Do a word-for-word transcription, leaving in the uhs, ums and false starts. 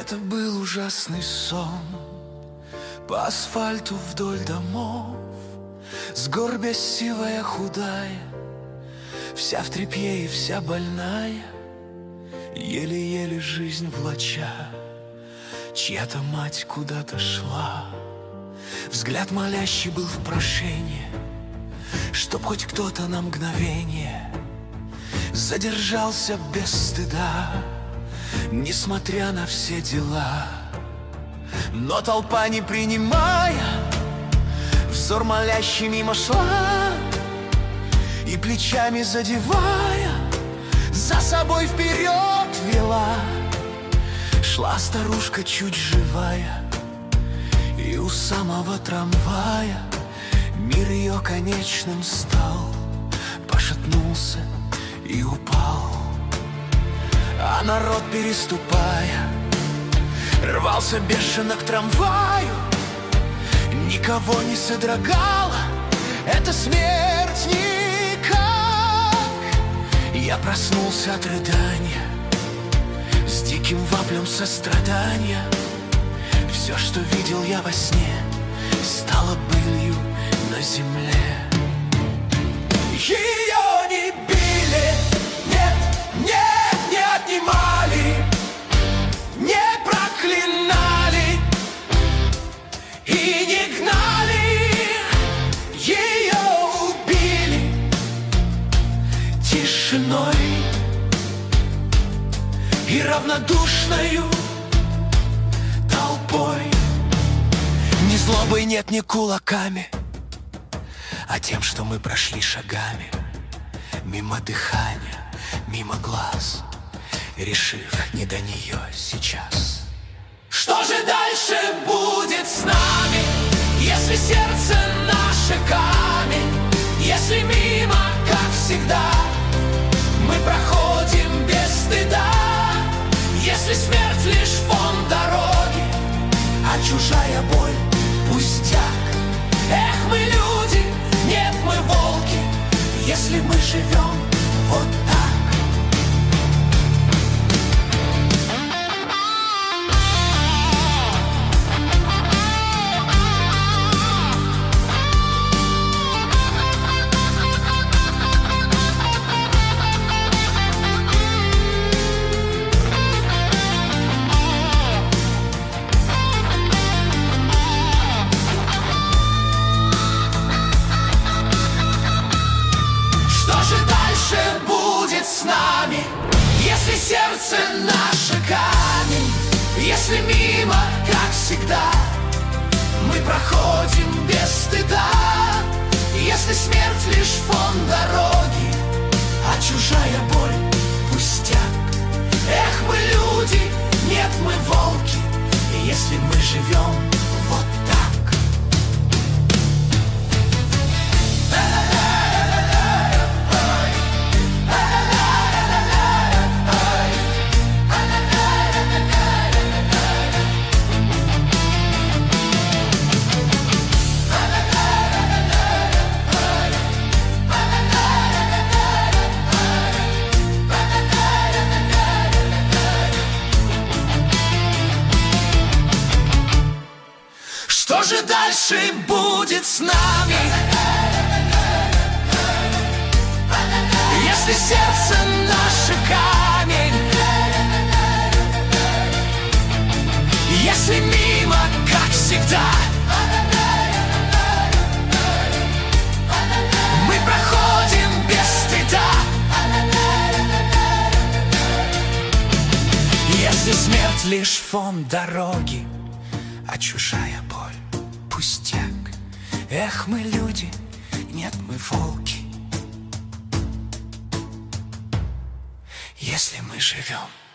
Это был ужасный сон. По асфальту вдоль домов, сгорбясь сивая худая, вся в тряпье и вся больная, еле-еле жизнь влача. Чья-то мать куда-то шла, взгляд молящий был в прошение, чтоб хоть кто-то на мгновение задержался без стыда, несмотря на все дела. Но толпа, не принимая, взор молящий мимо шла, и плечами задевая, за собой вперед вела. Шла старушка чуть живая, и у самого трамвая мир ее конечным стал, пошатнулся и упал. А народ, переступая, рвался бешено к трамваю. Никого не содрогала эта смерть никак. Я проснулся от рыдания, с диким воплем сострадания. Все, что видел я во сне, стало былью на земле. Ее не били, нет, нет, не отнимали, не проклинали и не гнали. Ее убили тишиной и равнодушною толпой. Ни злобой нет, ни кулаками, а тем, что мы прошли шагами, мимо дыхания, мимо глаз, решив не до нее сейчас. Что же дальше будет с нами, если сердце наше камень, если мимо, как всегда, мы проходим без стыда, если смерть лишь фон дороги, а чужая боль пустяк? Эх, мы люди, нет, мы волки, если мы живем вот так. С нами, если сердце наше камень, если мимо, как всегда, мы проходим без стыда, если смерть лишь фон дороги, а чужая боль пустяк. Эх, мы люди, нет, мы волки, если мы живем вот так. Что же дальше будет с нами, если сердце наше камень, если мимо, как всегда, мы проходим без стыда, если смерть лишь фон дороги, а чужая боль пустяк? Эх, мы люди, нет, мы волки, если мы живем